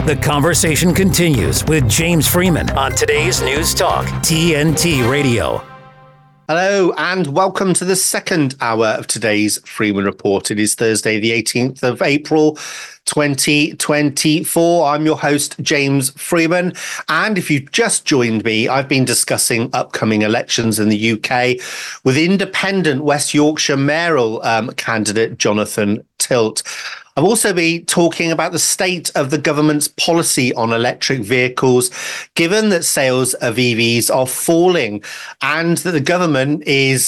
The conversation continues with James Freeman on today's News Talk, TNT Radio. Hello and welcome to the second hour of today's Freeman Report. It is Thursday, the 18th of April, 2024. I'm your host, James Freeman. And if you've just joined me, I've been discussing upcoming elections in the UK with independent West Yorkshire mayoral candidate Jonathan Tilt. I've also been talking about the state of the government's policy on electric vehicles, given that sales of EVs are falling and that the government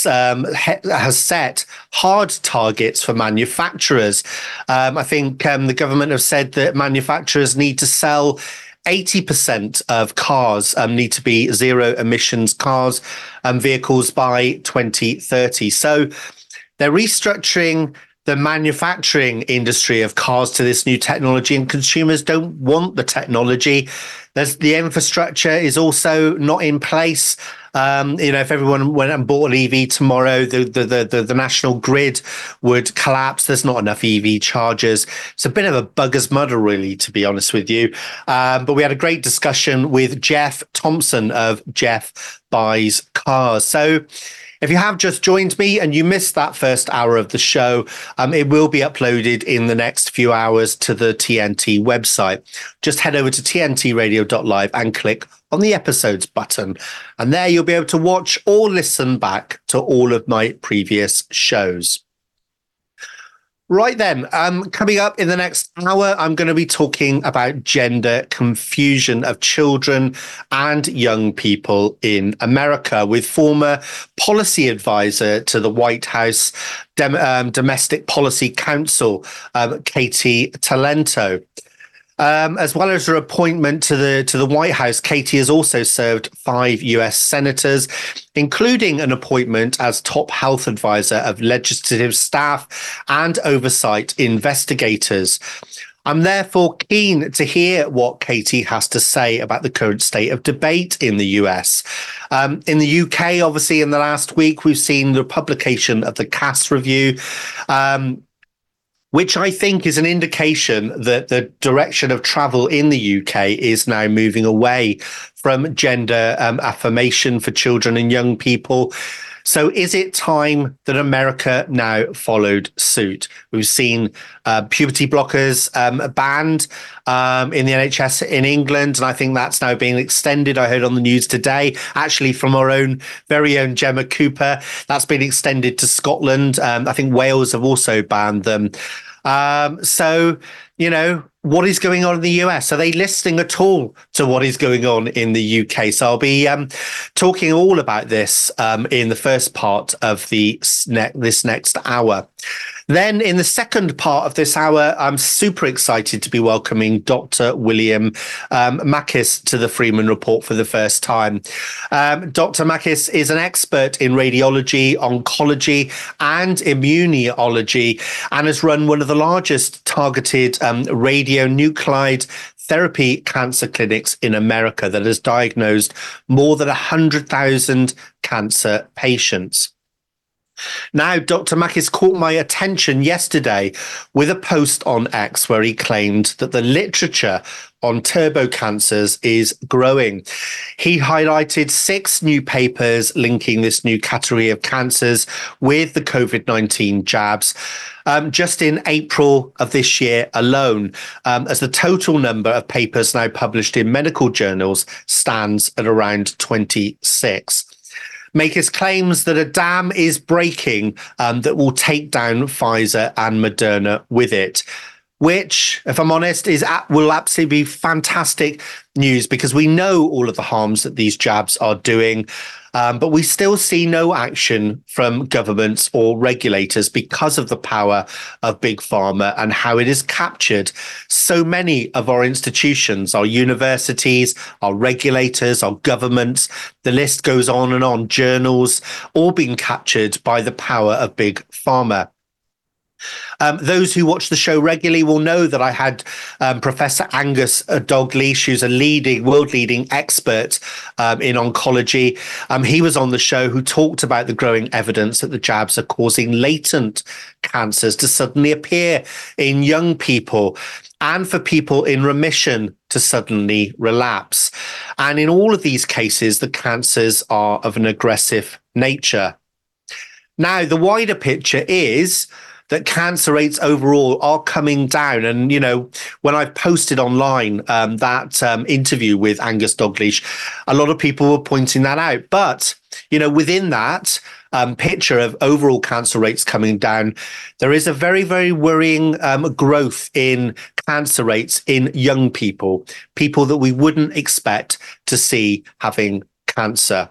has set hard targets for manufacturers. I think the government have said that manufacturers need to sell 80% of cars need to be zero emissions cars and vehicles by 2030. So they're restructuring the manufacturing industry of cars to this new technology, and consumers don't want the technology. The infrastructure is also not in place. If everyone went and bought an EV tomorrow, the national grid would collapse. There's not enough EV chargers. It's a bit of a bugger's muddle, really, to be honest with you. But we had a great discussion with Jeff Thompson of Jeff Buys Cars. So if you have just joined me and you missed that first hour of the show, it will be uploaded in the next few hours to the TNT website. Just head over to tntradio.live and click on the episodes button. And there you'll be able to watch or listen back to all of my previous shows. Right then, coming up in the next hour, I'm going to be talking about gender confusion of children and young people in America with former policy advisor to the White House Domestic Policy Council, Katie Talento. As well as her appointment to the White House, Katie has also served 5 US senators, including an appointment as top health advisor of legislative staff and oversight investigators. I'm therefore keen to hear what Katie has to say about the current state of debate in the US. In the UK, obviously, in the last week, we've seen the publication of the Cass Review, which I think is an indication that the direction of travel in the UK is now moving away from gender affirmation for children and young people. So is it time that America now followed suit? We've seen puberty blockers banned in the NHS in England, and I think that's now being extended. I heard on the news today, actually from our very own Gemma Cooper, that's been extended to Scotland. I think Wales have also banned them. What is going on in the US? Are they listening at all to what is going on in the UK? So I'll be talking all about this in the first part of this next hour. Then in the second part of this hour, I'm super excited to be welcoming Dr. William Makis to the Freeman Report for the first time. Dr. Makis is an expert in radiology, oncology and immunology and has run one of the largest targeted radionuclide therapy cancer clinics in America that has diagnosed more than 100,000 cancer patients. Now, Dr. Makis caught my attention yesterday with a post on X where he claimed that the literature on turbo cancers is growing. He highlighted 6 new papers linking this new category of cancers with the COVID-19 jabs just in April of this year alone, as the total number of papers now published in medical journals stands at around 26. Makis claims that a dam is breaking that will take down Pfizer and Moderna with it, which, if I'm honest, will absolutely be fantastic news because we know all of the harms that these jabs are doing. But we still see no action from governments or regulators because of the power of Big Pharma and how it has captured so many of our institutions, our universities, our regulators, our governments. The list goes on, journals, all being captured by the power of Big Pharma. Those who watch the show regularly will know that I had Professor Angus Dalgleish, who's a world-leading expert in oncology. He was on the show, who talked about the growing evidence that the jabs are causing latent cancers to suddenly appear in young people, and for people in remission to suddenly relapse. And in all of these cases, the cancers are of an aggressive nature. Now, the wider picture is that cancer rates overall are coming down. And, when I posted online that interview with Angus Dalgleish, a lot of people were pointing that out. But, within that picture of overall cancer rates coming down, there is a very, very worrying growth in cancer rates in young people that we wouldn't expect to see having cancer.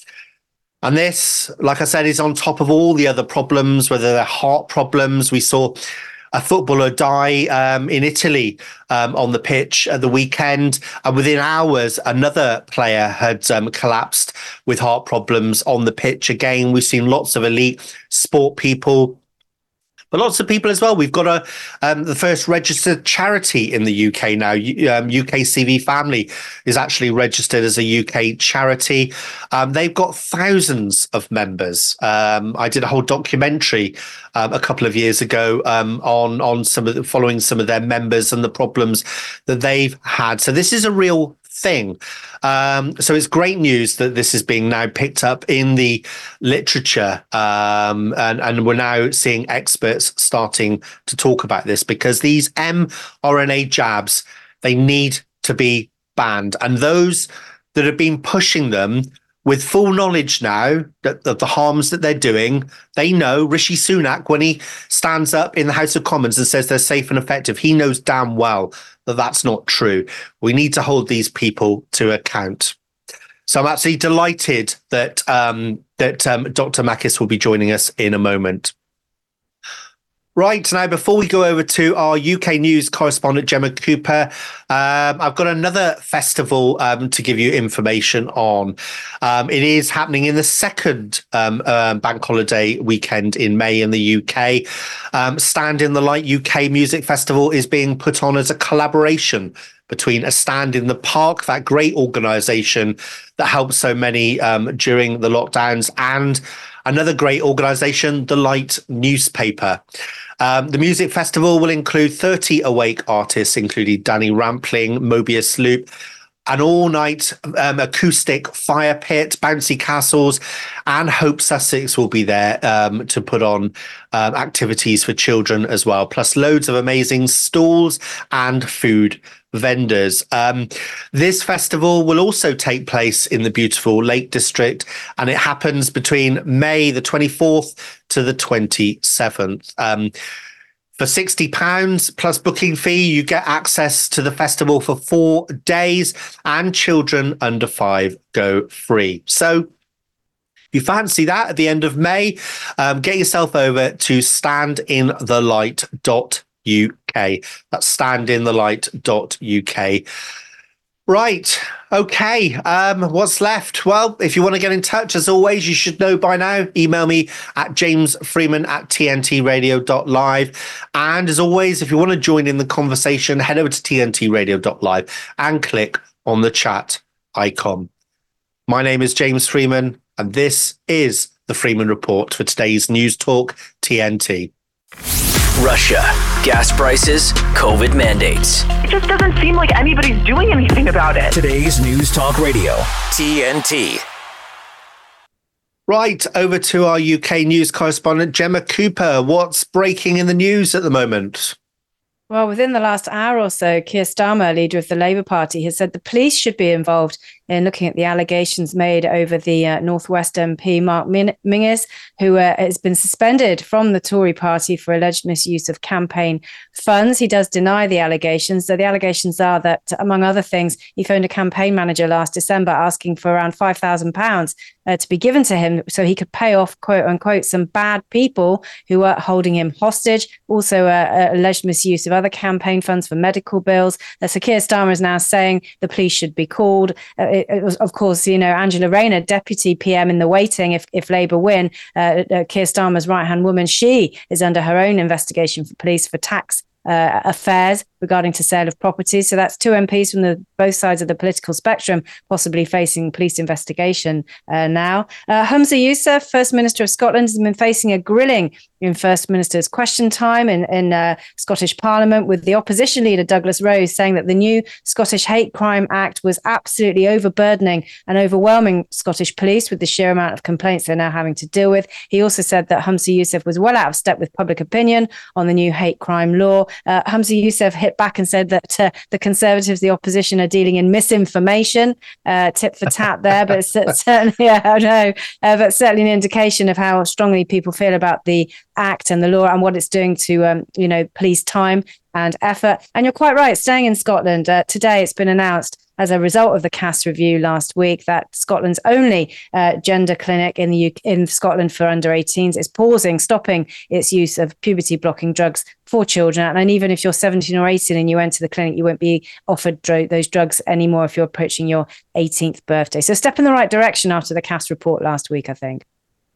And this, like I said, is on top of all the other problems, whether they're heart problems. We saw a footballer die in Italy on the pitch at the weekend. And within hours, another player had collapsed with heart problems on the pitch. Again, we've seen lots of elite sport people, but lots of people as well. We've got the first registered charity in the UK now. UKCV Family is actually registered as a UK charity. They've got thousands of members. I did a whole documentary a couple of years ago on following some of their members and the problems that they've had. So this is a real thing. So it's great news that this is being now picked up in the literature, and we're now seeing experts starting to talk about this, because these mRNA jabs, they need to be banned. And those that have been pushing them with full knowledge now that of the harms that they're doing, they know. Rishi Sunak, when he stands up in the House of Commons and says they're safe and effective, he knows damn well that that's not true. We need to hold these people to account. So I'm absolutely delighted that Dr. Makis will be joining us in a moment. Right, now, before we go over to our UK news correspondent, Gemma Cooper, I've got another festival to give you information on. It is happening in the second bank holiday weekend in May in the UK. Stand in the Light UK Music Festival is being put on as a collaboration between A Stand in the Park, that great organisation that helped so many during the lockdowns, and another great organisation, The Light newspaper. The music festival will include 30 awake artists, including Danny Rampling, Mobius Loop, an all-night acoustic fire pit, bouncy castles, and Hope Sussex will be there to put on activities for children as well, plus loads of amazing stalls and food vendors. This festival will also take place in the beautiful Lake District, and it happens between May the 24th to the 27th. For £60 plus booking fee, you get access to the festival for 4 days, and children under 5 go free. So if you fancy that at the end of May, get yourself over to standinthelight.UK. That's standinthelight.UK. Right. Okay. What's left? Well, if you want to get in touch, as always, you should know by now. Email me at jamesfreeman@tntradio.live. And as always, if you want to join in the conversation, head over to tntradio.live and click on the chat icon. My name is James Freeman, and this is the Freeman Report for today's News Talk TNT. Russia, gas prices, COVID mandates. It just doesn't seem like anybody's doing anything about it. Today's News Talk Radio, TNT. Right, over to our UK news correspondent, Gemma Cooper. What's breaking in the news at the moment? Well, within the last hour or so, Keir Starmer, leader of the Labour Party, has said the police should be involved in looking at the allegations made over the North West MP, Mark Mingus, who has been suspended from the Tory party for alleged misuse of campaign funds. He does deny the allegations. So the allegations are that, among other things, he phoned a campaign manager last December asking for around £5,000 to be given to him so he could pay off, quote unquote, some bad people who were holding him hostage. Also, alleged misuse of other campaign funds for medical bills. So Keir Starmer is now saying the police should be called. it was, of course, Angela Rayner, deputy PM in the waiting. If Labour win, Keir Starmer's right-hand woman, she is under her own investigation for police for tax affairs regarding to sale of properties. So that's two MPs from both sides of the political spectrum possibly facing police investigation now. Humza Yousaf, First Minister of Scotland, has been facing a grilling in First Minister's question time in Scottish Parliament, with the opposition leader Douglas Rose saying that the new Scottish Hate Crime Act was absolutely overburdening and overwhelming Scottish police with the sheer amount of complaints they're now having to deal with. He also said that Humza Yousaf was well out of step with public opinion on the new hate crime law. Humza Yousaf hit back and said that the Conservatives, the opposition, are dealing in misinformation. Tit for tat there, but certainly, but certainly an indication of how strongly people feel about the Act and the law and what it's doing to, police time and effort. And you're quite right. Staying in Scotland, today it's been announced as a result of the Cass review last week that Scotland's only gender clinic in Scotland for under 18s is stopping its use of puberty blocking drugs for children. And even if you're 17 or 18 and you enter the clinic, you won't be offered those drugs anymore if you're approaching your 18th birthday. So a step in the right direction after the Cass report last week, I think.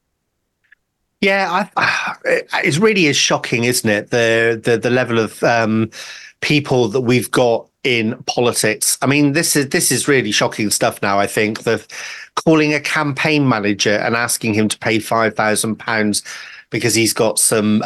Yeah, it really is shocking, isn't it? The level of people that we've got in politics. I mean, this is really shocking stuff now. I think calling a campaign manager and asking him to pay £5,000 because he's got some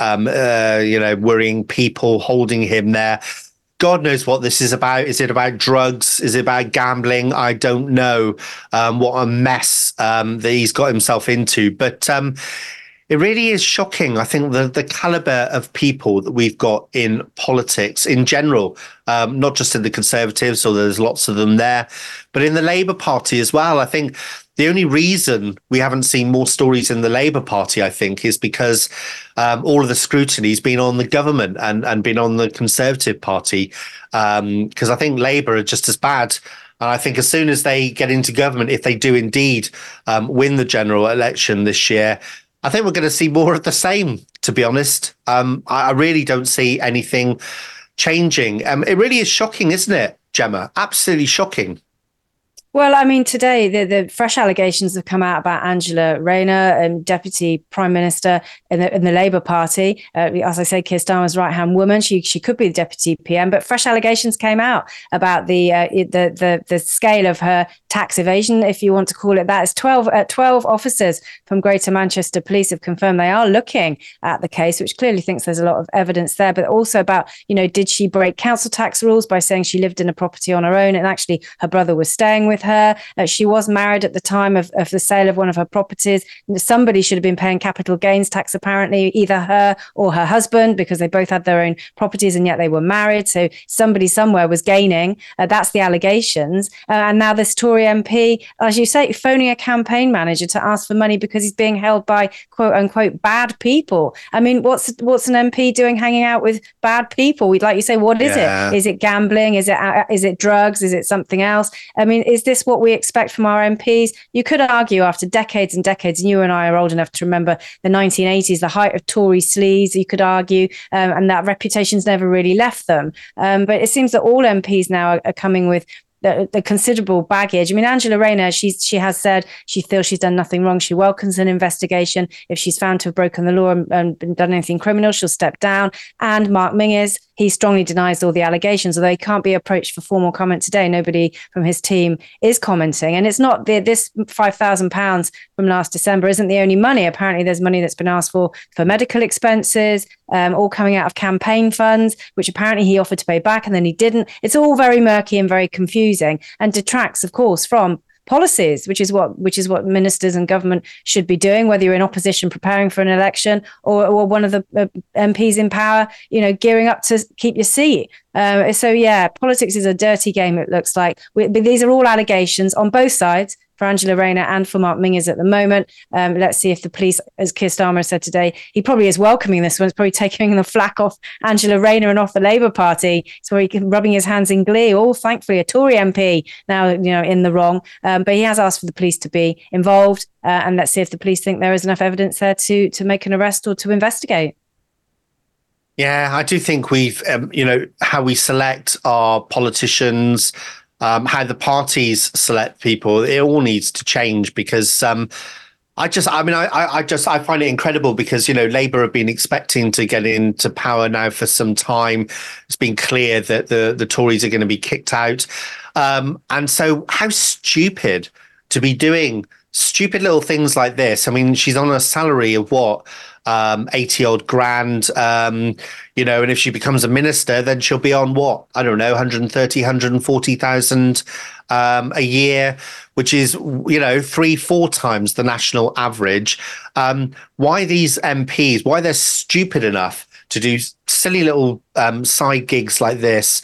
worrying people holding him there. God knows what this is about. Is it about drugs? Is it about gambling? I don't know. What a mess that he's got himself into. But it really is shocking. I think the caliber of people that we've got in politics in general, not just in the Conservatives, or there's lots of them there, but in the Labour Party as well. I think the only reason we haven't seen more stories in the Labour Party, I think, is because all of the scrutiny has been on the government and been on the Conservative Party, because I think Labour are just as bad. And I think as soon as they get into government, if they do indeed win the general election this year, I think we're going to see more of the same, to be honest. I really don't see anything changing. It really is shocking, isn't it, Gemma? Absolutely shocking. Well, I mean, today the fresh allegations have come out about Angela Rayner, Deputy Prime Minister in the Labour Party. As I say, Keir Starmer's right-hand woman. She could be the Deputy PM, but fresh allegations came out about the scale of her tax evasion, if you want to call it that. It's 12 officers from Greater Manchester Police have confirmed they are looking at the case, which clearly thinks there's a lot of evidence there, but also about, did she break council tax rules by saying she lived in a property on her own and actually her brother was staying with her. She was married at the time of the sale of one of her properties. Somebody should have been paying capital gains tax, apparently, either her or her husband, because they both had their own properties and yet they were married. So somebody somewhere was gaining. That's the allegations. And now this Tory MP, as you say, phoning a campaign manager to ask for money because he's being held by quote unquote bad people. I mean, what's an MP doing hanging out with bad people? We'd like you say, what is it? Is it gambling? Is it drugs? Is it something else? I mean, is this what we expect from our MPs? You could argue after decades and decades, and you and I are old enough to remember the 1980s, the height of Tory sleaze, you could argue, and that reputation's never really left them. But it seems that all MPs now are coming with the considerable baggage. I mean, Angela Rayner, she has said she feels she's done nothing wrong. She welcomes an investigation. If she's found to have broken the law and done anything criminal, she'll step down. And Mark Minges, he strongly denies all the allegations, although he can't be approached for formal comment today. Nobody from his team is commenting. And it's not this £5,000 from last December isn't the only money. Apparently, there's money that's been asked for medical expenses, all coming out of campaign funds, which apparently he offered to pay back and then he didn't. It's all very murky and very confusing and detracts, of course, from policies, which is what ministers and government should be doing, whether you're in opposition preparing for an election or one of the MPs in power, gearing up to keep your seat. So yeah, politics is a dirty game, it looks like. But these are all allegations on both sides, for Angela Rayner and for Mark Minges at the moment. Let's see if the police, as Keir Starmer said today, he probably is welcoming this one. It's probably taking the flack off Angela Rayner and off the Labour Party. So he can rubbing his hands in glee. Oh, thankfully, a Tory MP now, in the wrong. But he has asked for the police to be involved. And let's see if the police think there is enough evidence there to make an arrest or to investigate. Yeah, I do think we've, how we select our politicians, how the parties select people. It all needs to change because I find it incredible because, Labour have been expecting to get into power now for some time. It's been clear that the Tories are going to be kicked out. And so how stupid to be doing stupid little things like this. I mean, she's on a salary of what? 80 odd grand, and if she becomes a minister, then she'll be on what? I don't know, 130, 140,000 a year, which is, 3-4 times the national average. Why these MPs, why they're stupid enough to do silly little side gigs like this,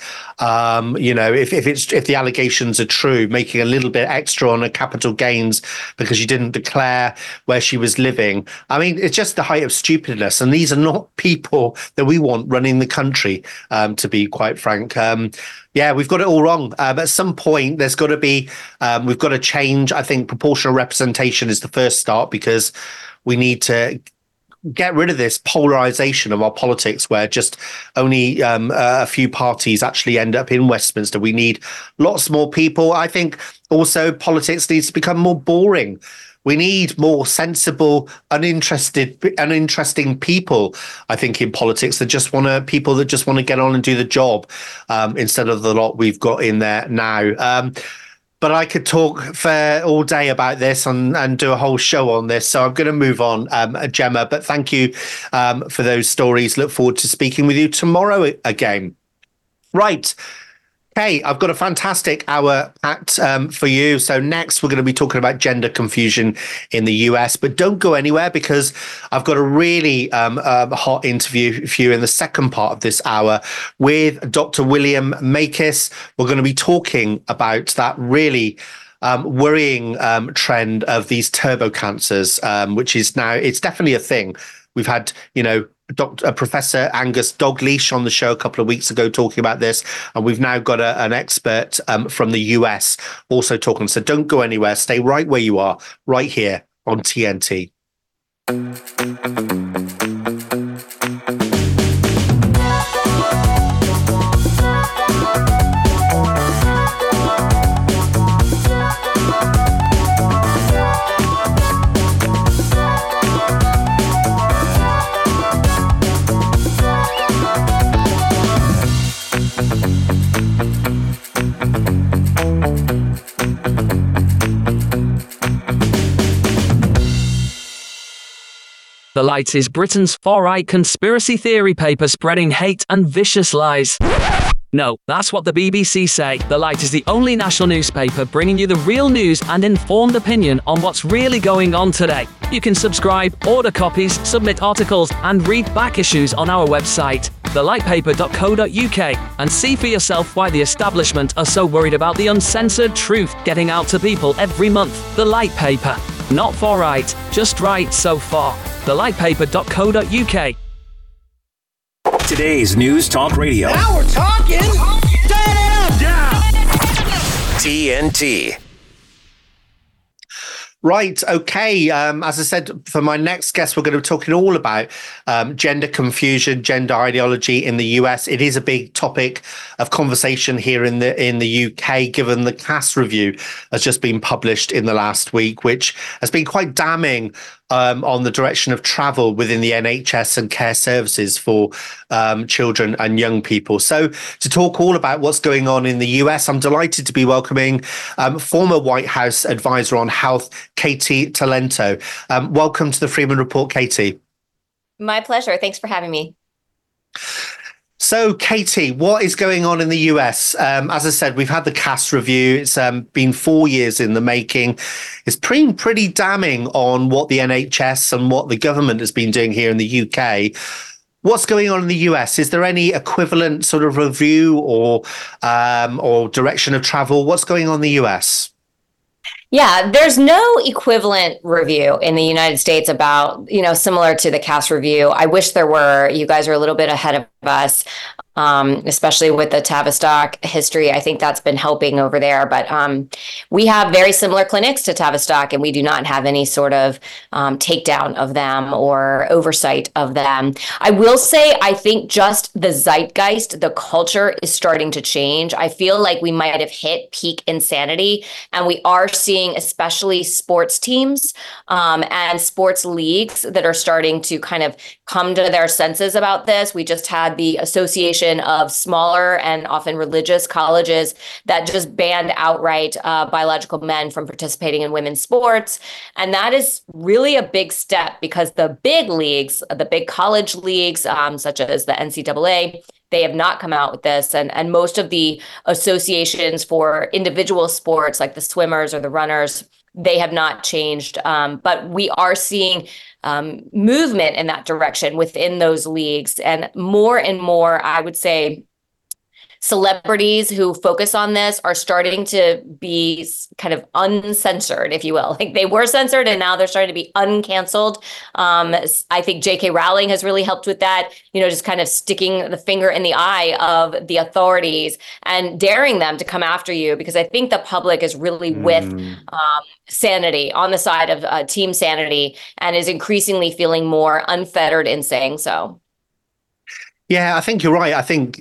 if the allegations are true, making a little bit extra on her capital gains because she didn't declare where she was living. I mean, it's just the height of stupidness, and these are not people that we want running the country, to be quite frank. We've got it all wrong. At some point, there's got to be, we've got to change. I think proportional representation is the first start, because we need to get rid of this polarization of our politics where just only a few parties actually end up in Westminster. We need lots more people. I think also politics needs to become more boring. We need more sensible, uninteresting people, I think, in politics people that just want to get on and do the job, instead of the lot we've got in there now. But I could talk for all day about this and do a whole show on this. So I'm going to move on, Gemma. But thank you for those stories. Look forward to speaking with you tomorrow again. Right. Okay, I've got a fantastic hour packed for you. So next, we're going to be talking about gender confusion in the US. But don't go anywhere, because I've got a really hot interview for you in the second part of this hour with Dr. William Makis. We're going to be talking about that really worrying trend of these turbo cancers, which is now, it's definitely a thing. We've had, Professor Angus Dalgleish on the show a couple of weeks ago talking about this, and we've now got an expert from the US also talking. So don't go anywhere. Stay right where you are, right here on TNT. The Light is Britain's far-right conspiracy theory paper spreading hate and vicious lies. No, that's what the BBC say. The Light is the only national newspaper bringing you the real news and informed opinion on what's really going on today. You can subscribe, order copies, submit articles, and read back issues on our website, thelightpaper.co.uk, and see for yourself why the establishment are so worried about the uncensored truth getting out to people every month. The Light Paper. Not far right, just right so far. thelightpaper.co.uk. Today's News Talk Radio. Now we're talking. TNT. Right. Okay. As I said, for my next guest, we're going to be talking all about gender confusion, gender ideology in the US. It is a big topic of conversation here in the UK, given the Cass review has just been published in the last week, which has been quite damning on the direction of travel within the NHS and care services for children and young people. So to talk all about what's going on in the US, I'm delighted to be welcoming former White House advisor on health, Katie Talento. Welcome to the Freeman Report, Katie. My pleasure. Thanks for having me. So, Katie, what is going on in the US? As I said, we've had the Cass review. It's been 4 years in the making. It's pretty damning on what the NHS and what the government has been doing here in the UK. What's going on in the US? Is there any equivalent sort of review or direction of travel? What's going on in the US? Yeah, there's no equivalent review in the United States about, similar to the Cass review. I wish there were. You guys are a little bit ahead of us. especially with the Tavistock history. I think that's been helping over there. But we have very similar clinics to Tavistock, and we do not have any sort of takedown of them or oversight of them. I will say, I think just the zeitgeist, the culture is starting to change. I feel like we might have hit peak insanity, and we are seeing especially sports teams and sports leagues that are starting to kind of come to their senses about this. We just had the Association of Smaller and Often Religious Colleges that just banned outright biological men from participating in women's sports. And that is really a big step, because the big leagues, the big college leagues, such as the NCAA, they have not come out with this. And most of the associations for individual sports, like the swimmers or the runners, they have not changed. But we are seeing movement in that direction within those leagues. And more, I would say, celebrities who focus on this are starting to be kind of uncensored, if you will. Like, they were censored and now they're starting to be uncanceled. I think J.K. Rowling has really helped with that, just kind of sticking the finger in the eye of the authorities and daring them to come after you, because I think the public is really with sanity, on the side of team sanity, and is increasingly feeling more unfettered in saying so. Yeah, I think you're right.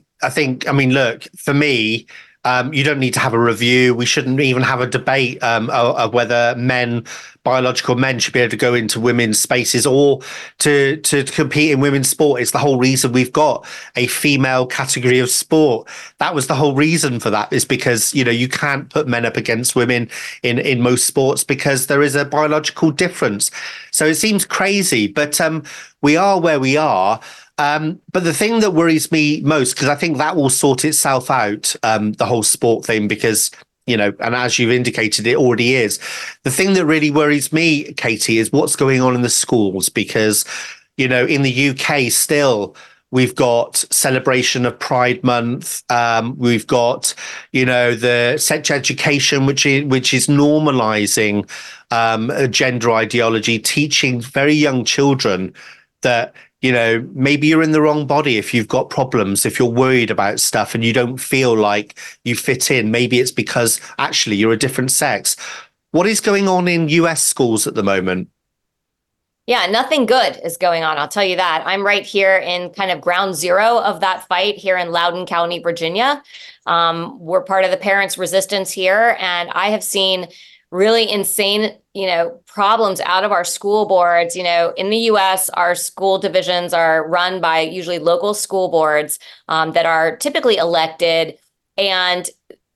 I mean, look, for me, you don't need to have a review. We shouldn't even have a debate of whether biological men should be able to go into women's spaces or to compete in women's sport. It's the whole reason we've got a female category of sport. That was the whole reason for that, is because, you can't put men up against women in most sports because there is a biological difference. So it seems crazy, but we are where we are. But the thing that worries me most, because I think that will sort itself out, the whole sport thing, because, and as you've indicated, it already is. The thing that really worries me, Katie, is what's going on in the schools, because, in the UK still, we've got celebration of Pride Month. We've got, the sex education, which is normalizing gender ideology, teaching very young children that, maybe you're in the wrong body if you've got problems, if you're worried about stuff and you don't feel like you fit in. Maybe it's because actually you're a different sex. What is going on in US schools at the moment? Yeah, nothing good is going on, I'll tell you that. I'm right here in kind of ground zero of that fight here in Loudoun County, Virginia. We're part of the parents' resistance here, and I have seen really insane, problems out of our school boards. In the US, our school divisions are run by usually local school boards that are typically elected. And,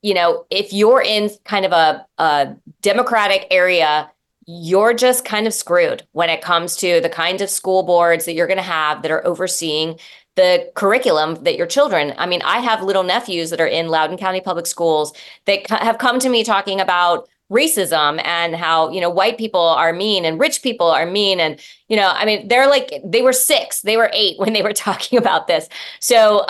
if you're in kind of a Democratic area, you're just kind of screwed when it comes to the kinds of school boards that you're going to have that are overseeing the curriculum that your children. I mean, I have little nephews that are in Loudoun County Public Schools that have come to me talking about racism and how, white people are mean and rich people are mean. And, they're like, they were 6, they were 8 when they were talking about this. So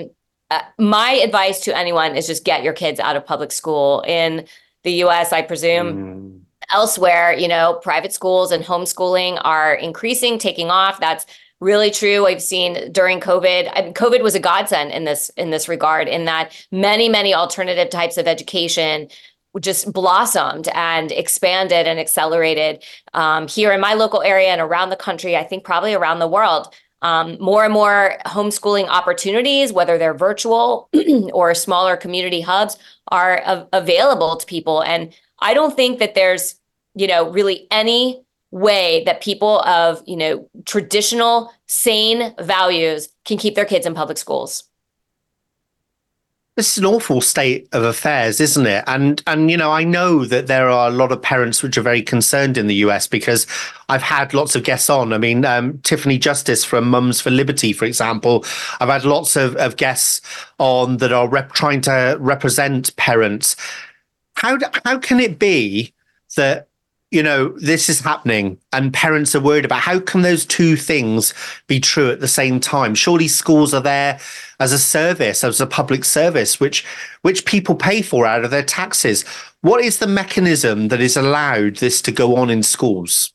my advice to anyone is just get your kids out of public school. In the US, I presume elsewhere, private schools and homeschooling are increasing, taking off. That's really true. I've seen during COVID, COVID was a godsend in this regard, in that many alternative types of education just blossomed and expanded and accelerated here in my local area and around the country, I think probably around the world. More and more homeschooling opportunities, whether they're virtual or smaller community hubs, are available to people. And I don't think that there's, really any way that people of, traditional, sane values can keep their kids in public schools. This is an awful state of affairs, isn't it? And I know that there are a lot of parents which are very concerned in the US, because I've had lots of guests on. I mean, Tiffany Justice from Mums for Liberty, for example. I've had lots of guests on that are trying to represent parents. How can it be that, this is happening and parents are worried about? How can those two things be true at the same time? Surely schools are there as a service, as a public service, which people pay for out of their taxes. What is the mechanism that has allowed this to go on in schools?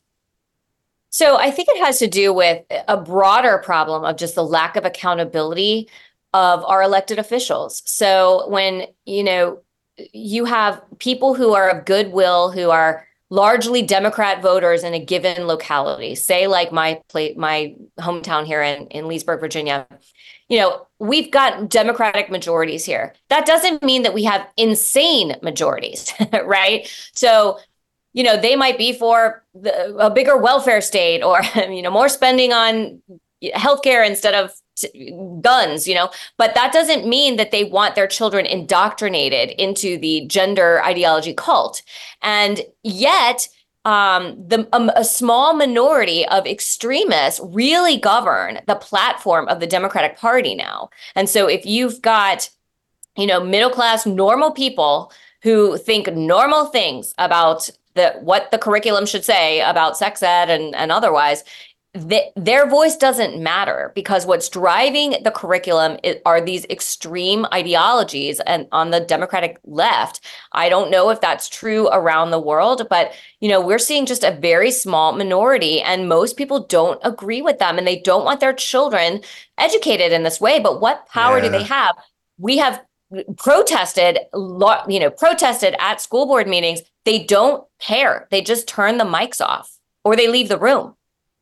So I think it has to do with a broader problem of just the lack of accountability of our elected officials. So when, you have people who are of goodwill, who are largely Democrat voters in a given locality, say like my hometown here in Leesburg, Virginia, we've got Democratic majorities here. That doesn't mean that we have insane majorities, right? So, they might be for a bigger welfare state or, more spending on healthcare instead of guns, but that doesn't mean that they want their children indoctrinated into the gender ideology cult. And yet, a small minority of extremists really govern the platform of the Democratic Party now. And so if you've got, middle class, normal people who think normal things about what the curriculum should say about sex ed and otherwise, their voice doesn't matter, because what's driving the curriculum are these extreme ideologies and on the Democratic left. I don't know if that's true around the world, but we're seeing just a very small minority, and most people don't agree with them, and they don't want their children educated in this way. But what power do they have? We have protested at school board meetings. They don't care. They just turn the mics off or they leave the room.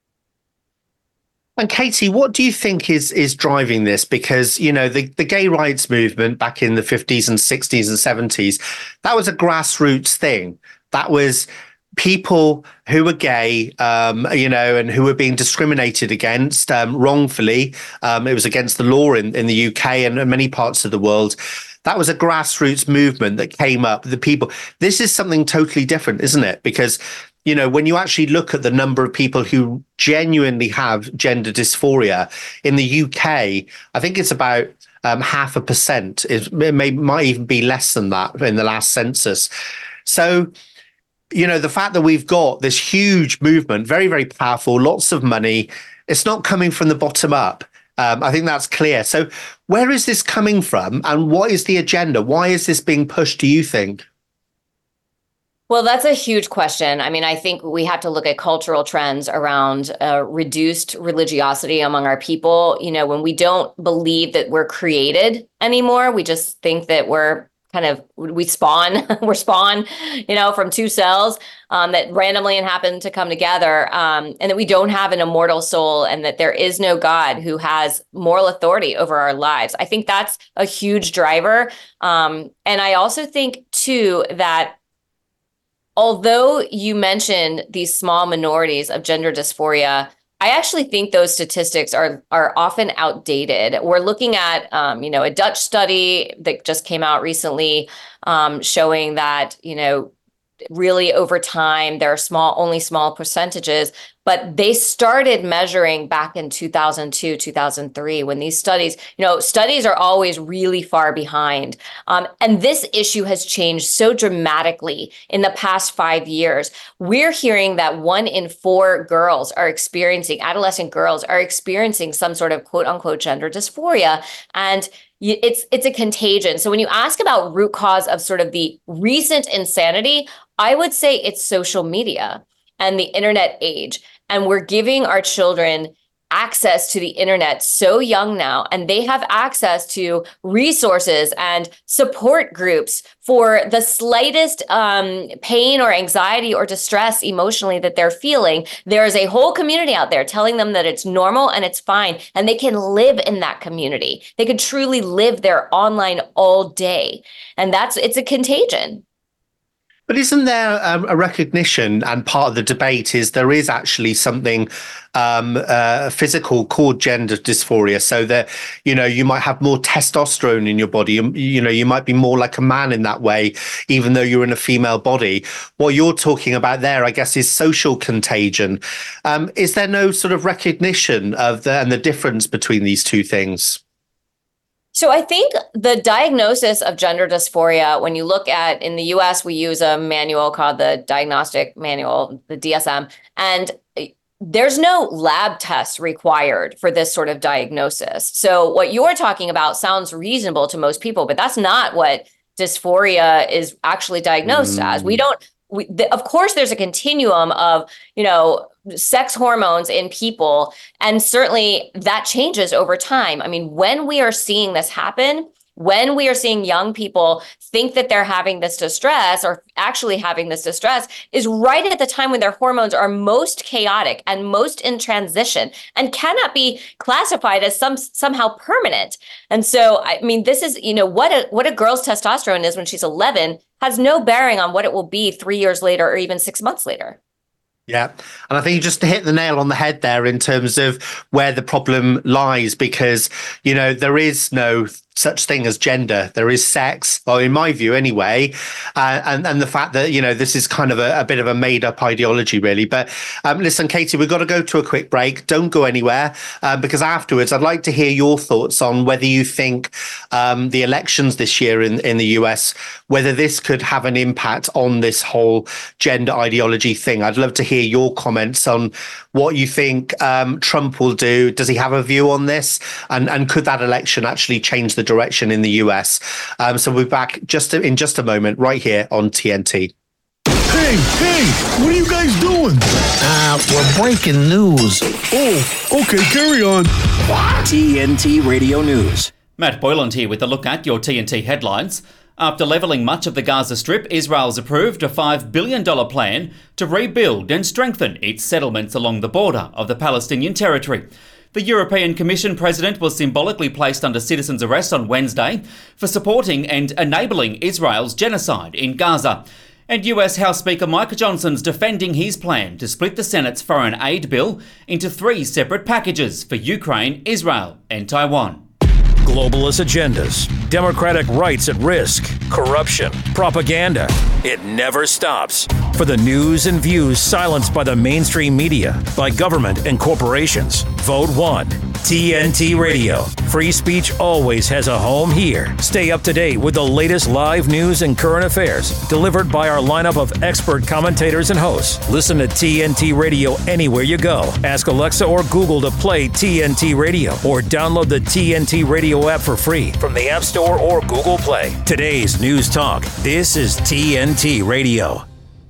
And Katie, what do you think is driving this? Because, the gay rights movement back in the 50s and 60s and 70s, that was a grassroots thing. That was people who were gay, and who were being discriminated against wrongfully. It was against the law in the UK and many parts of the world. That was a grassroots movement that came up. The people. This is something totally different, isn't it? Because when you actually look at the number of people who genuinely have gender dysphoria in the UK, I think it's about 0.5%. It might even be less than that in the last census. So, the fact that we've got this huge movement, very, very powerful, lots of money, it's not coming from the bottom up. I think that's clear. So where is this coming from, and what is the agenda? Why is this being pushed, do you think? Well, that's a huge question. I mean, I think we have to look at cultural trends around reduced religiosity among our people. When we don't believe that we're created anymore, we just think that we spawn, from two cells that randomly happen to come together, and that we don't have an immortal soul, and that there is no God who has moral authority over our lives. I think that's a huge driver. And I also think, too, that although you mentioned these small minorities of gender dysphoria, I actually think those statistics are often outdated. We're looking at, a Dutch study that just came out recently showing that, really over time, there are only small percentages, but they started measuring back in 2002, 2003, when these studies are always really far behind. And this issue has changed so dramatically in the past 5 years. We're hearing that 1 in 4 adolescent girls are experiencing some sort of quote unquote gender dysphoria. And it's a contagion. So when you ask about root cause of sort of the recent insanity, I would say it's social media and the internet age. And we're giving our children access to the internet so young now, and they have access to resources and support groups for the slightest pain or anxiety or distress emotionally that they're feeling. There is a whole community out there telling them that it's normal and it's fine, and they can live in that community. They could truly live there online all day, and it's a contagion. But isn't there a recognition, and part of the debate is there is actually something physical called gender dysphoria, so that, you might have more testosterone in your body, you might be more like a man in that way, even though you're in a female body. What you're talking about there, I guess, is social contagion. Is there no sort of recognition of the difference between these two things? So I think the diagnosis of gender dysphoria, when you look at, in the US, we use a manual called the Diagnostic Manual, the DSM, and there's no lab tests required for this sort of diagnosis. So what you're talking about sounds reasonable to most people, but that's not what dysphoria is actually diagnosed as. Of course, there's a continuum of, sex hormones in people. And certainly that changes over time. I mean, when we are seeing this happen, when we are seeing young people think that they're having this distress or actually having this distress is right at the time when their hormones are most chaotic and most in transition and cannot be classified as somehow permanent. And so, I mean, this is, what a girl's testosterone is when she's 11 has no bearing on what it will be 3 years later or even 6 months later. Yeah. And I think you just hit the nail on the head there in terms of where the problem lies, because, there is no such thing as gender. There is sex, well, in my view anyway, and the fact that this is kind of a bit of a made up ideology, really. But listen, Katie, we've got to go to a quick break. Don't go anywhere, because afterwards I'd like to hear your thoughts on whether you think the elections this year in the US, whether this could have an impact on this whole gender ideology thing. I'd love to hear your comments on what you think Trump will do. Does he have a view on this, and could that election actually change the direction in the US? So we'll be back in just a moment right here on TNT. Hey, what are you guys doing? We're breaking news. Oh, okay, carry on. TNT Radio News. Matt Boyland here with a look at your TNT headlines. After levelling much of the Gaza Strip, Israel's approved a $5 billion plan to rebuild and strengthen its settlements along the border of the Palestinian territory. The European Commission president was symbolically placed under citizen's arrest on Wednesday for supporting and enabling Israel's genocide in Gaza. And US House Speaker Mike Johnson's defending his plan to split the Senate's foreign aid bill into 3 separate packages for Ukraine, Israel and Taiwan. Globalist agendas, democratic rights at risk, corruption, propaganda. It never stops. For the news and views silenced by the mainstream media, by government and corporations, vote 1. TNT Radio. Free speech always has a home here. Stay up to date with the latest live news and current affairs, delivered by our lineup of expert commentators and hosts. Listen to TNT Radio anywhere you go. Ask Alexa or Google to play TNT Radio, or download the TNT Radio app for free from the App Store or Google Play. Today's News Talk. This is TNT Radio.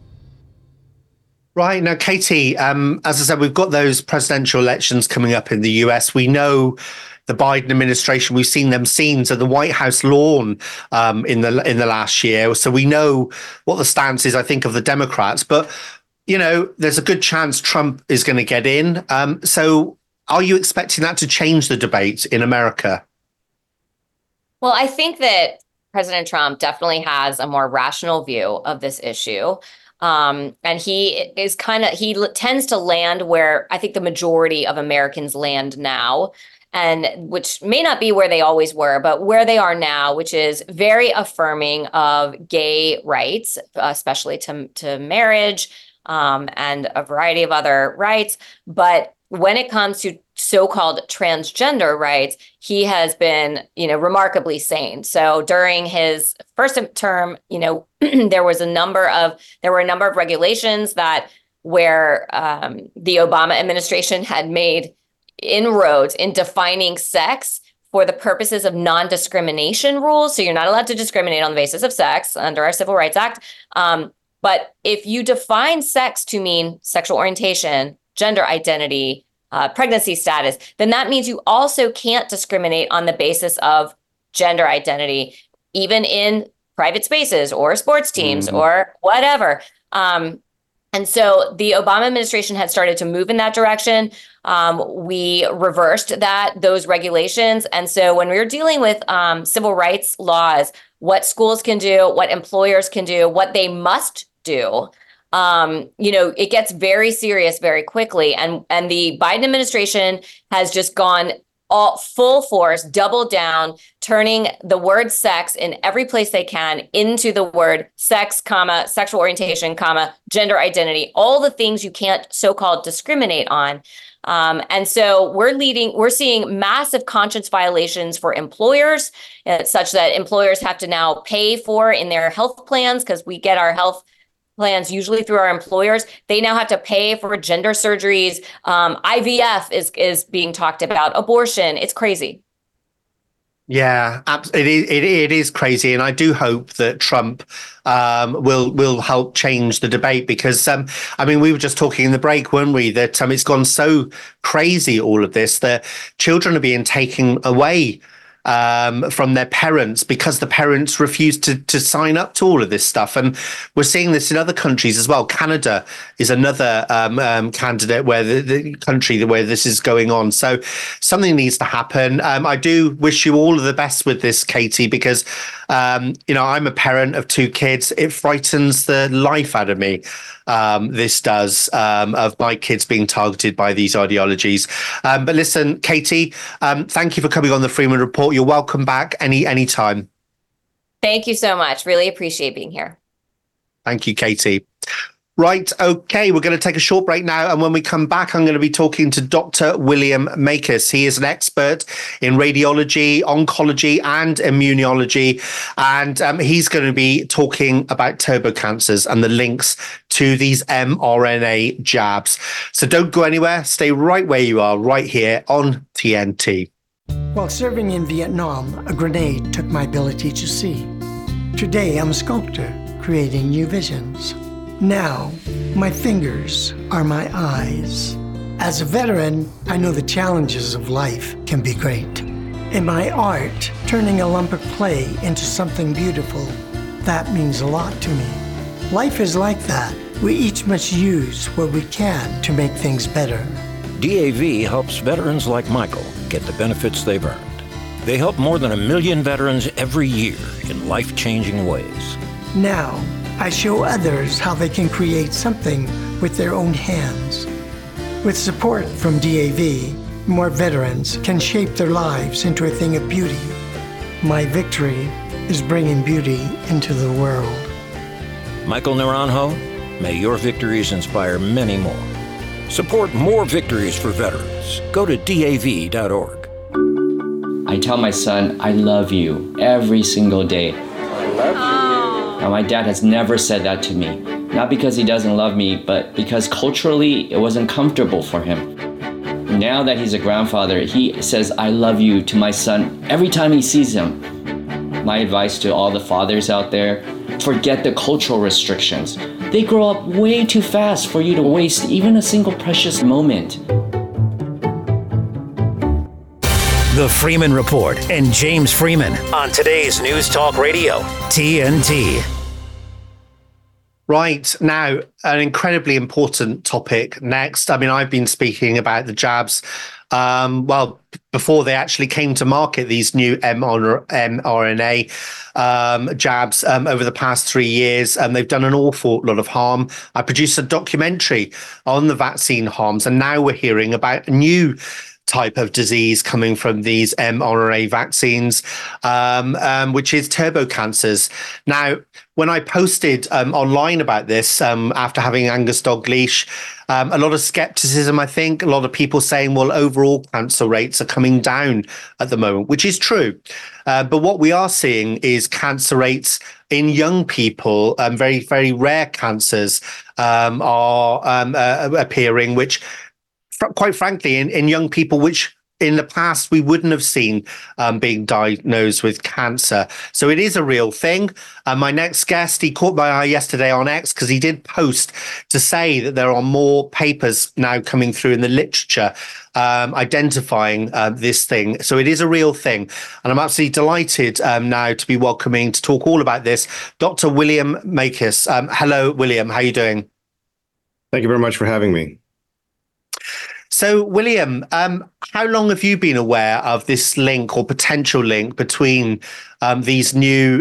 Right. Now, Katie, as I said, we've got those presidential elections coming up in the US. We know the Biden administration, we've seen them scenes at the White House lawn in the last year. So we know what the stance is, I think, of the Democrats. But, there's a good chance Trump is going to get in. So are you expecting that to change the debate in America? Well, I think that President Trump definitely has a more rational view of this issue. And he tends to land where I think the majority of Americans land now, and which may not be where they always were, but where they are now, which is very affirming of gay rights, especially to marriage, and a variety of other rights. But when it comes to so-called transgender rights, he has been, remarkably sane. So during his first term, there were a number of regulations where the Obama administration had made inroads in defining sex for the purposes of non-discrimination rules. So you're not allowed to discriminate on the basis of sex under our Civil Rights Act. But if you define sex to mean sexual orientation, gender identity, pregnancy status, then that means you also can't discriminate on the basis of gender identity, even in private spaces or sports teams or whatever. And so the Obama administration had started to move in that direction. We reversed those regulations. And so when we were dealing with civil rights laws, what schools can do, what employers can do, what they must do, it gets very serious very quickly. And the Biden administration has just gone all full force, double down, turning the word sex in every place they can into the word sex, sexual orientation, gender identity, all the things you can't so-called discriminate on. And so we're seeing massive conscience violations for employers, such that employers have to now pay for in their health plans, because we get our health plans usually through our employers. They now have to pay for gender surgeries. IVF is being talked about, abortion. It's crazy. Yeah, it is crazy, and I do hope that Trump will help change the debate because I mean, we were just talking in the break, weren't we? That it's gone so crazy, all of this, that children are being taken away from their parents because the parents refuse to sign up to all of this stuff. And we're seeing this in other countries as well. Canada is another candidate where the country where this is going on. So something needs to happen. I do wish you all of the best with this, Katie, because, I'm a parent of 2 kids. It frightens the life out of me. This does, of my kids being targeted by these ideologies. But listen, Katie, thank you for coming on the Freeman Report. You're welcome back anytime. Thank you so much. Really appreciate being here. Thank you, Katie. Right. Okay. We're going to take a short break now. And when we come back, I'm going to be talking to Dr. William Makis. He is an expert in radiology, oncology, and immunology. And he's going to be talking about turbo cancers and the links to these mRNA jabs. So don't go anywhere. Stay right where you are, right here on TNT. While serving in Vietnam, a grenade took my ability to see. Today, I'm a sculptor, creating new visions. Now, my fingers are my eyes. As a veteran, I know the challenges of life can be great. In my art, turning a lump of clay into something beautiful, that means a lot to me. Life is like that. We each must use what we can to make things better. DAV helps veterans like Michael get the benefits they've earned. They help more than 1 million veterans every year in life-changing ways. Now, I show others how they can create something with their own hands. With support from DAV, more veterans can shape their lives into a thing of beauty. My victory is bringing beauty into the world. Michael Naranjo, may your victories inspire many more. Support more victories for veterans. Go to DAV.org. I tell my son, I love you every single day. I love you. Now, my dad has never said that to me. Not because he doesn't love me, but because culturally it wasn't comfortable for him. Now that he's a grandfather, he says, I love you to my son every time he sees him. My advice to all the fathers out there, forget the cultural restrictions. They grow up way too fast for you to waste even a single precious moment. The Freeman Report and James Freeman on today's News Talk Radio, TNT. Right. Now, an incredibly important topic next. I mean, I've been speaking about the jabs, before they actually came to market, these new mRNA jabs over the past 3 years, and they've done an awful lot of harm. I produced a documentary on the vaccine harms, and now we're hearing about a new type of disease coming from these mRNA vaccines, which is turbo cancers. Now, when I posted online about this after having Angus Dalgleish, a lot of skepticism, I think, a lot of people saying, well, overall cancer rates are coming down at the moment, which is true. But what we are seeing is cancer rates in young people, very, very rare cancers are appearing, which quite frankly, in young people, which in the past we wouldn't have seen being diagnosed with cancer. So it is a real thing. My next guest, he caught my eye yesterday on X because he did post to say that there are more papers now coming through in the literature identifying this thing. So it is a real thing. And I'm absolutely delighted now to be welcoming to talk all about this, Dr. William Makis. Hello, William. How are you doing? Thank you very much for having me. So, William, how long have you been aware of this link or potential link between these new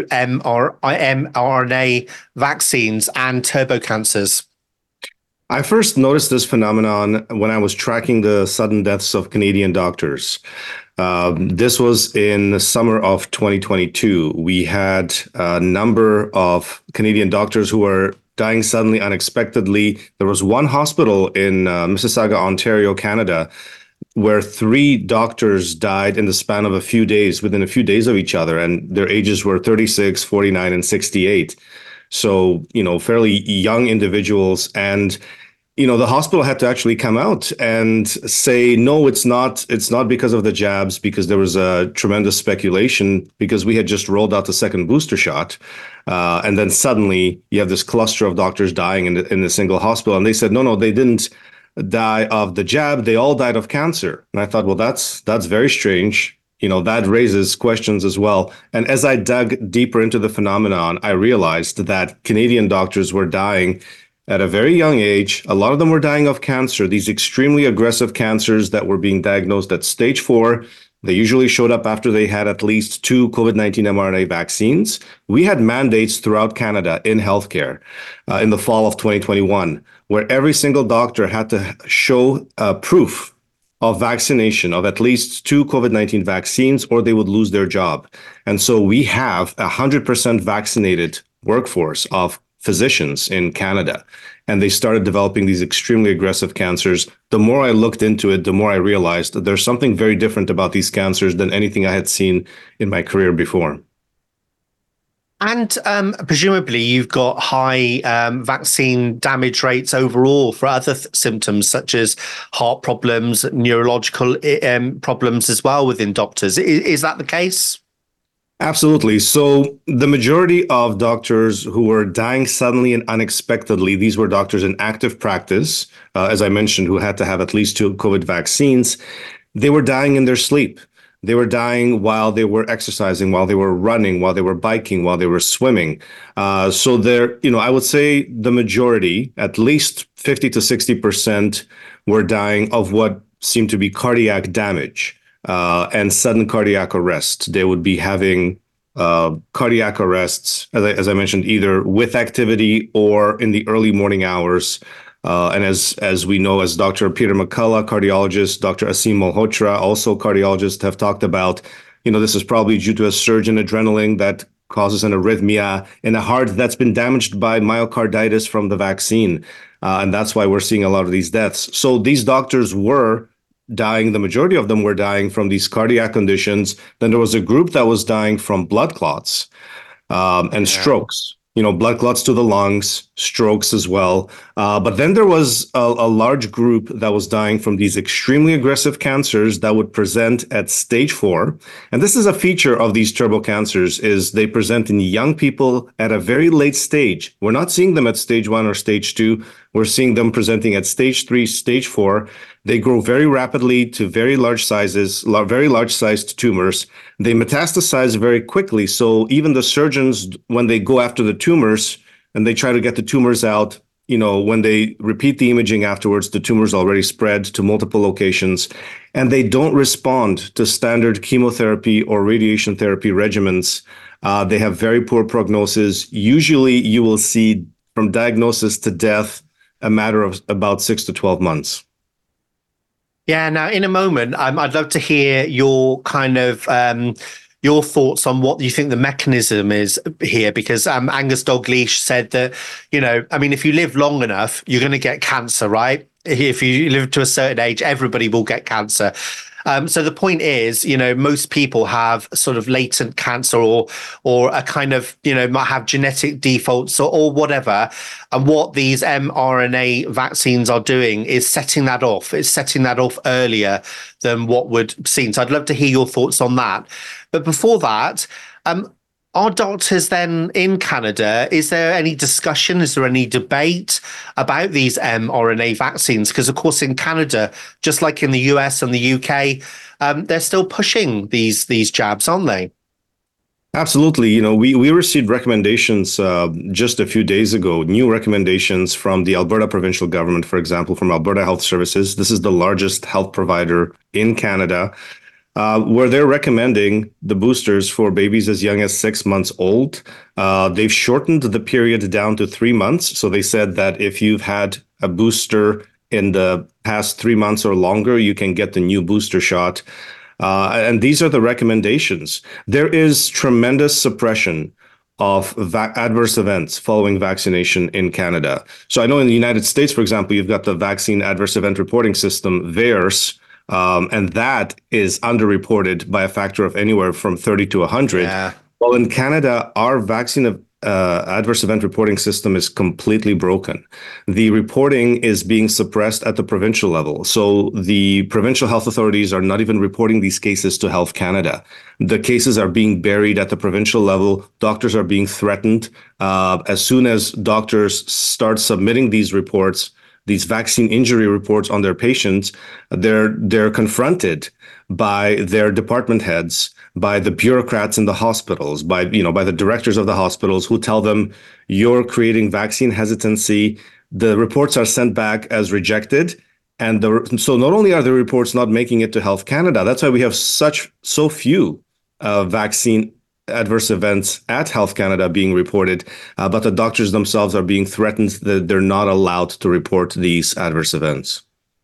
mRNA vaccines and turbo cancers? I first noticed this phenomenon when I was tracking the sudden deaths of Canadian doctors. This was in the summer of 2022. We had a number of Canadian doctors who were dying suddenly, unexpectedly. There was one hospital in Mississauga, Ontario, Canada, where 3 doctors died in the span of a few days, within a few days of each other, and their ages were 36, 49, and 68. So, fairly young individuals. And the hospital had to actually come out and say, no, it's not because of the jabs, because there was a tremendous speculation because we had just rolled out the second booster shot. And then suddenly you have this cluster of doctors dying in a single hospital. And they said, no, they didn't die of the jab. They all died of cancer. And I thought, well, that's very strange. That raises questions as well. And as I dug deeper into the phenomenon, I realized that Canadian doctors were dying at a very young age. A lot of them were dying of cancer, these extremely aggressive cancers that were being diagnosed at stage 4. They usually showed up after they had at least 2 COVID-19 mRNA vaccines. We had mandates throughout Canada in healthcare in the fall of 2021, where every single doctor had to show proof of vaccination of at least 2 COVID-19 vaccines, or they would lose their job. And so we have 100% vaccinated workforce of physicians in Canada, and they started developing these extremely aggressive cancers. The more I looked into it, the more I realized that there's something very different about these cancers than anything I had seen in my career before. And presumably you've got high vaccine damage rates overall for other symptoms such as heart problems, neurological problems as well within doctors. Is that the case? Absolutely. So the majority of doctors who were dying suddenly and unexpectedly, these were doctors in active practice, as I mentioned, who had to have at least 2 COVID vaccines. They were dying in their sleep. They were dying while they were exercising, while they were running, while they were biking, while they were swimming. So there, I would say the majority, at least 50 to 60%, were dying of what seemed to be cardiac damage. And sudden cardiac arrest. They would be having cardiac arrests, as I mentioned, either with activity or in the early morning hours. And as we know, as Dr. Peter McCullough, cardiologist, Dr. Asim Malhotra, also cardiologist, have talked about, this is probably due to a surge in adrenaline that causes an arrhythmia in a heart that's been damaged by myocarditis from the vaccine. And that's why we're seeing a lot of these deaths. So these doctors were dying. The majority of them were dying from these cardiac conditions. Then there was a group that was dying from blood clots and strokes. Blood clots to the lungs, strokes as well. But then there was a large group that was dying from these extremely aggressive cancers that would present at stage 4. And this is a feature of these turbo cancers, is they present in young people at a very late stage. We're not seeing them at stage 1 or stage 2. We're seeing them presenting at stage 3, stage 4. They grow very rapidly to very large sizes, very large sized tumors. They metastasize very quickly. So even the surgeons, when they go after the tumors and they try to get the tumors out, when they repeat the imaging afterwards, the tumors already spread to multiple locations, and they don't respond to standard chemotherapy or radiation therapy regimens. They have very poor prognosis. Usually you will see from diagnosis to death a matter of about 6 to 12 months. Yeah. Now, in a moment, I'd love to hear your kind of your thoughts on what you think the mechanism is here, because Angus Dalgleish said that, if you live long enough, you're going to get cancer, right? If you live to a certain age, everybody will get cancer. So the point is, most people have sort of latent cancer or a kind of, might have genetic defaults or whatever. And what these mRNA vaccines are doing is setting that off. It's setting that off earlier than what would seem. So I'd love to hear your thoughts on that. But before that, are doctors then in Canada, is there any discussion, is there any debate about these mRNA vaccines? Because, of course, in Canada, just like in the US and the UK, they're still pushing these jabs, aren't they? Absolutely. We received recommendations just a few days ago, new recommendations from the Alberta provincial government, for example, from Alberta Health Services. This is the largest health provider in Canada. Where they're recommending the boosters for babies as young as 6 months old. They've shortened the period down to 3 months. So they said that if you've had a booster in the past 3 months or longer, you can get the new booster shot. And these are the recommendations. There is tremendous suppression of adverse events following vaccination in Canada. So I know in the United States, for example, you've got the Vaccine Adverse Event Reporting System, VAERS, and that is underreported by a factor of anywhere from 30 to 100. Yeah. Well, in Canada, our Vaccine adverse event reporting system is completely broken. The reporting is being suppressed at the provincial level. So the provincial health authorities are not even reporting these cases to Health Canada. The cases are being buried at the provincial level. Doctors are being threatened. As soon as doctors start submitting these reports, these vaccine injury reports on their patients, they're confronted by their department heads, by the bureaucrats in the hospitals, by the directors of the hospitals who tell them, you're creating vaccine hesitancy. The reports are sent back as rejected. And so not only are the reports not making it to Health Canada, that's why we have so few vaccine adverse events at Health Canada being reported, but the doctors themselves are being threatened that they're not allowed to report these adverse events.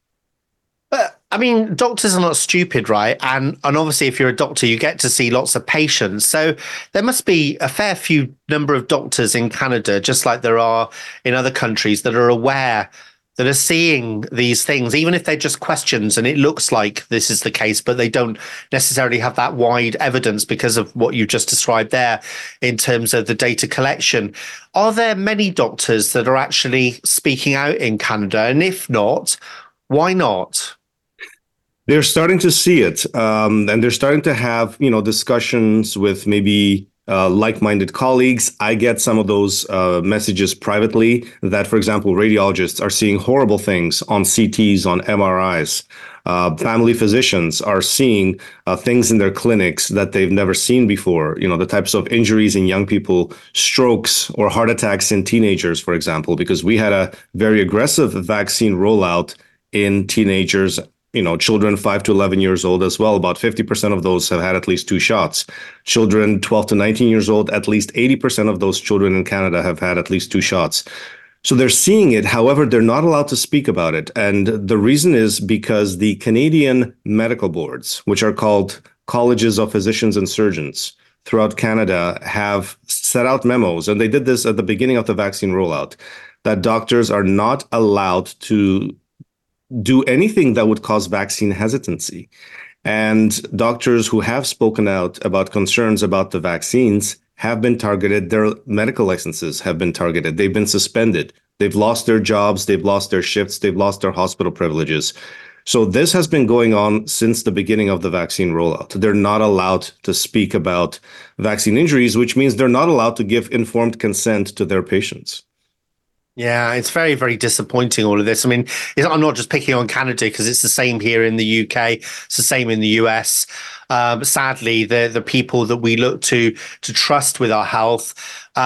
But I mean, doctors are not stupid, right? And obviously, if you're a doctor, you get to see lots of patients. So there must be a fair few number of doctors in Canada, just like there are in other countries, that are aware, that are seeing these things, even if they're just questions and it looks like this is the case, but they don't necessarily have that wide evidence because of what you just described there in terms of the data collection. Are there many doctors that are actually speaking out in Canada? And if not, why not? They're starting to see it, and they're starting to have, discussions with maybe like-minded colleagues. I get some of those messages privately that, for example, radiologists are seeing horrible things on CTs, on MRIs. Family physicians are seeing things in their clinics that they've never seen before. The types of injuries in young people, strokes or heart attacks in teenagers, for example, because we had a very aggressive vaccine rollout in teenagers. Children 5 to 11 years old as well. About 50% of those have had at least 2 shots. Children 12 to 19 years old, at least 80% of those children in Canada have had at least 2 shots. So they're seeing it. However, they're not allowed to speak about it. And the reason is because the Canadian medical boards, which are called colleges of physicians and surgeons throughout Canada, have set out memos, and they did this at the beginning of the vaccine rollout, that doctors are not allowed to do anything that would cause vaccine hesitancy. And doctors who have spoken out about concerns about the vaccines have been targeted. Their medical licenses have been targeted. They've been suspended. They've lost their jobs. They've lost their shifts. They've lost their hospital privileges. So this has been going on since the beginning of the vaccine rollout. They're not allowed to speak about vaccine injuries, which means they're not allowed to give informed consent to their patients. Yeah, it's very, very disappointing, all of this. I mean, I'm not just picking on Canada because it's the same here in the UK. It's the same in the US. Sadly, the people that we look to trust with our health,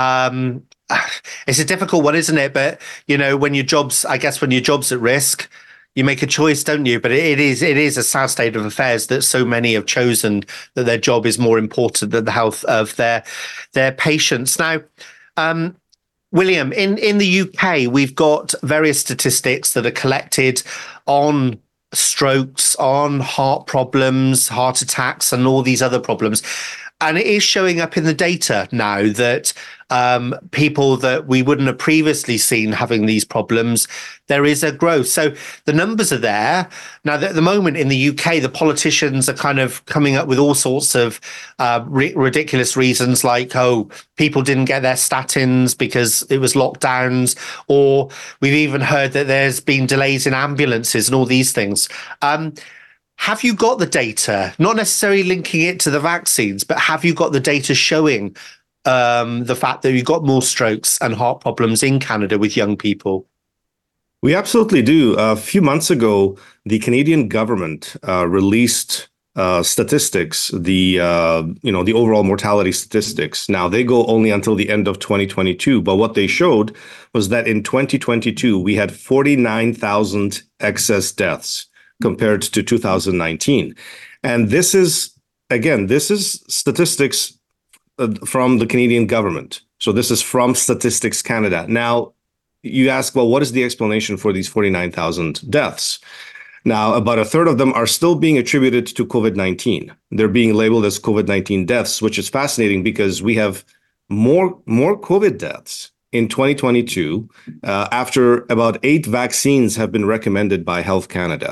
it's a difficult one, isn't it? But, when your job's at risk, you make a choice, don't you? But it is a sad state of affairs that so many have chosen that their job is more important than the health of their patients. Now, William, in the UK, we've got various statistics that are collected on strokes, on heart problems, heart attacks, and all these other problems. And it is showing up in the data now that people that we wouldn't have previously seen having these problems, there is a growth. So the numbers are there. Now, at the moment in the UK, the politicians are kind of coming up with all sorts of ridiculous reasons like, people didn't get their statins because it was lockdowns, or we've even heard that there's been delays in ambulances and all these things. Have you got the data, not necessarily linking it to the vaccines, but have you got the data showing the fact that you've got more strokes and heart problems in Canada with young people? We absolutely do. A few months ago, the Canadian government released statistics, the overall mortality statistics. Now, they go only until the end of 2022, but what they showed was that in 2022, we had 49,000 excess deaths compared to 2019. And this is statistics from the Canadian government. So this is from Statistics Canada. Now, you ask, well, what is the explanation for these 49,000 deaths? Now, about a third of them are still being attributed to COVID-19. They're being labeled as COVID-19 deaths, which is fascinating because we have more COVID deaths in 2022 after about 8 vaccines have been recommended by Health Canada.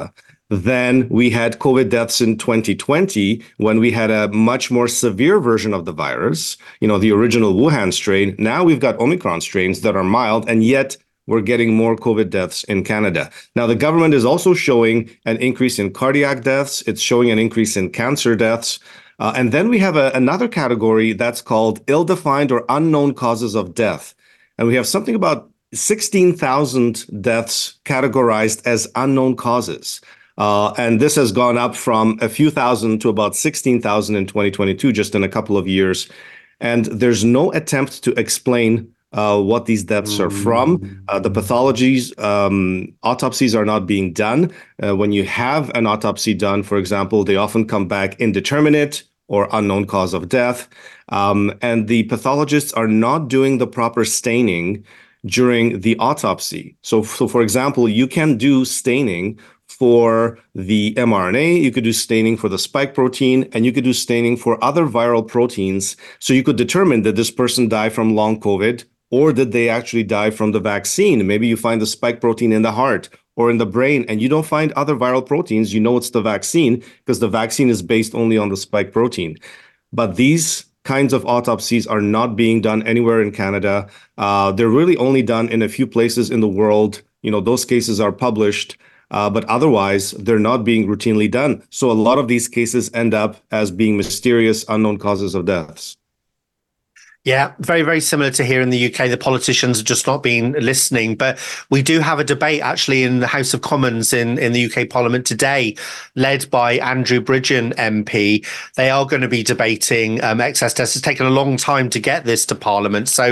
Then we had COVID deaths in 2020 when we had a much more severe version of the virus, the original Wuhan strain. Now we've got Omicron strains that are mild, and yet we're getting more COVID deaths in Canada. Now, the government is also showing an increase in cardiac deaths. It's showing an increase in cancer deaths. And then we have another category that's called ill-defined or unknown causes of death. And we have something about 16,000 deaths categorized as unknown causes. And this has gone up from a few thousand to about 16,000 in 2022, just in a couple of years. And there's no attempt to explain what these deaths are from. The pathologies, autopsies are not being done. When you have an autopsy done, for example, they often come back indeterminate or unknown cause of death. And the pathologists are not doing the proper staining during the autopsy. So for example, you can do staining for the mRNA, you could do staining for the spike protein, and you could do staining for other viral proteins. So you could determine that this person died from long COVID, or did they actually die from the vaccine? Maybe you find the spike protein in the heart or in the brain, and you don't find other viral proteins. You know it's the vaccine because the vaccine is based only on the spike protein. But these kinds of autopsies are not being done anywhere in Canada. They're really only done in a few places in the world. Those cases are published. But otherwise, they're not being routinely done. So a lot of these cases end up as being mysterious, unknown causes of deaths. Yeah, very, very similar to here in the UK. The politicians have just not been listening. But we do have a debate actually in the House of Commons in the UK Parliament today, led by Andrew Bridgen MP. They are going to be debating excess deaths. It's taken a long time to get this to Parliament. So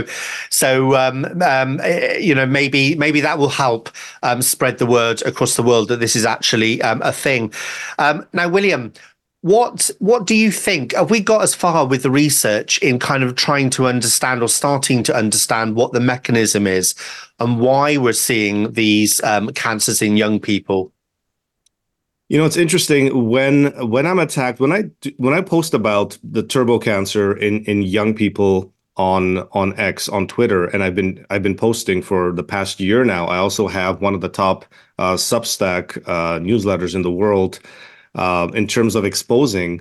maybe that will help spread the word across the world that this is actually a thing. Now, William, What do you think? Have we got as far with the research in kind of trying to understand or starting to understand what the mechanism is and why we're seeing these cancers in young people? It's interesting when I'm attacked, when I post about the turbo cancer in young people on X, on Twitter, and I've been posting for the past year now. I also have one of the top Substack newsletters in the world. In terms of exposing,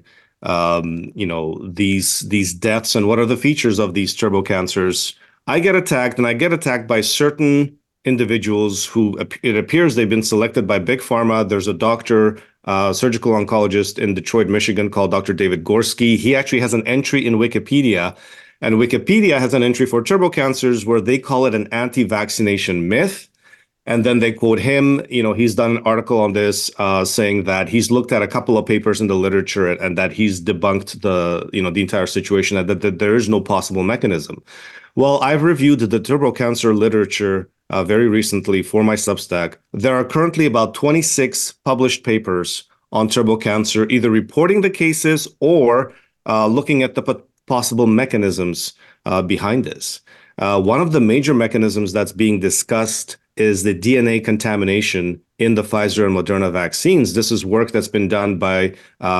these deaths and what are the features of these turbo cancers, I get attacked by certain individuals who it appears they've been selected by Big Pharma. There's a doctor, surgical oncologist in Detroit, Michigan called Dr. David Gorski. He actually has an entry in Wikipedia, and Wikipedia has an entry for turbo cancers where they call it an anti-vaccination myth. And then they quote him, he's done an article on this saying that he's looked at a couple of papers in the literature and that he's debunked the entire situation, and that there is no possible mechanism. Well, I've reviewed the turbo cancer literature very recently for my Substack. There are currently about 26 published papers on turbo cancer, either reporting the cases or looking at the possible mechanisms behind this. One of the major mechanisms that's being discussed is the DNA contamination in the Pfizer and Moderna vaccines. This is work that's been done by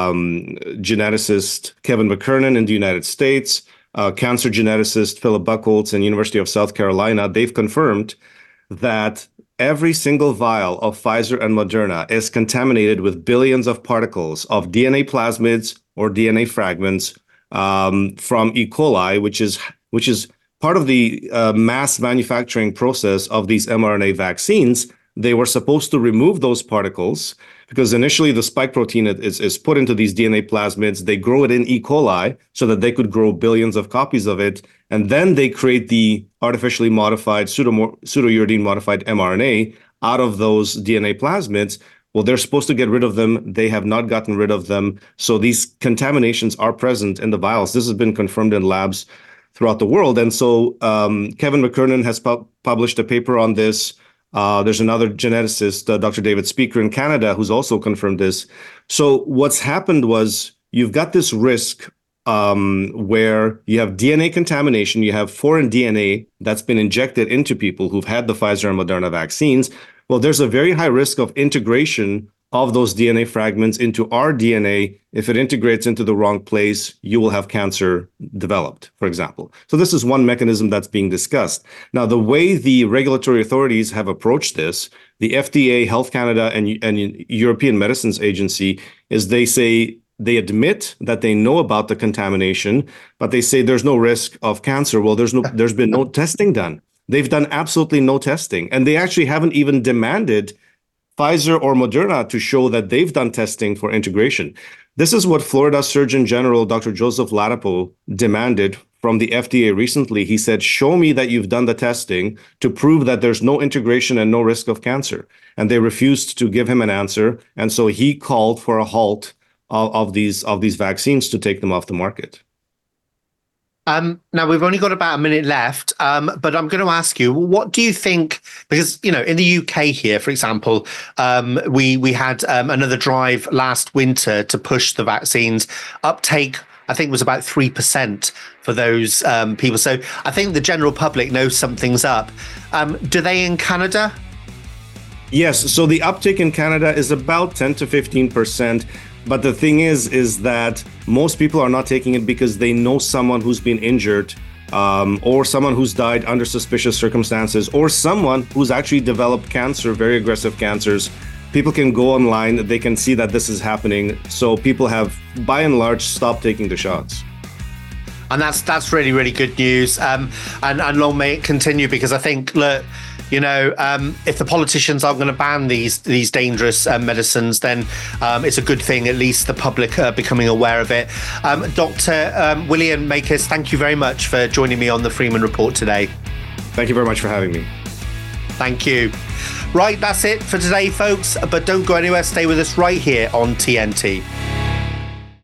geneticist Kevin McKernan in the United States, cancer geneticist Philip Buchholz in University of South Carolina. They've confirmed that every single vial of Pfizer and Moderna is contaminated with billions of particles of DNA plasmids or DNA fragments from E. coli, which is part of the mass manufacturing process of these mRNA vaccines. They were supposed to remove those particles because initially the spike protein is put into these DNA plasmids. They grow it in E. coli so that they could grow billions of copies of it. And then they create the artificially modified pseudouridine modified mRNA out of those DNA plasmids. Well, they're supposed to get rid of them. They have not gotten rid of them. So these contaminations are present in the vials. This has been confirmed in labs throughout the world. And so Kevin McKernan has published a paper on this. There's another geneticist, Dr. David Speaker in Canada, who's also confirmed this. So what's happened was you've got this risk where you have DNA contamination, you have foreign DNA that's been injected into people who've had the Pfizer and Moderna vaccines. Well, there's a very high risk of integration of those DNA fragments into our DNA. If it integrates into the wrong place, you will have cancer developed, for example. So this is one mechanism that's being discussed. Now, the way the regulatory authorities have approached this, the FDA, Health Canada, and European Medicines Agency, is they admit that they know about the contamination, but they say there's no risk of cancer. Well, there's been no testing done. They've done absolutely no testing, and they actually haven't even demanded Pfizer or Moderna to show that they've done testing for integration. This is what Florida Surgeon General Dr. Joseph Ladapo demanded from the FDA recently. He said, show me that you've done the testing to prove that there's no integration and no risk of cancer. And they refused to give him an answer. And so he called for a halt of these vaccines to take them off the market. Now, we've only got about a minute left, but I'm going to ask you, what do you think? Because, in the UK here, for example, we had another drive last winter to push the vaccines. Uptake, I think, was about 3% for those people. So I think the general public knows something's up. Do they in Canada? Yes. So the uptake in Canada is about 10 to 15%. But the thing is that most people are not taking it because they know someone who's been injured, or someone who's died under suspicious circumstances, or someone who's actually developed cancer, very aggressive cancers. People can go online, they can see that this is happening. So people have, by and large, stopped taking the shots. And that's really, really good news. And long may it continue, because I think, look, if the politicians are going to ban these dangerous medicines, then it's a good thing. At least the public are becoming aware of it. Dr. William Makis, thank you very much for joining me on the Freeman Report today. Thank you very much for having me. Thank you. Right, that's it for today, folks. But don't go anywhere. Stay with us right here on TNT.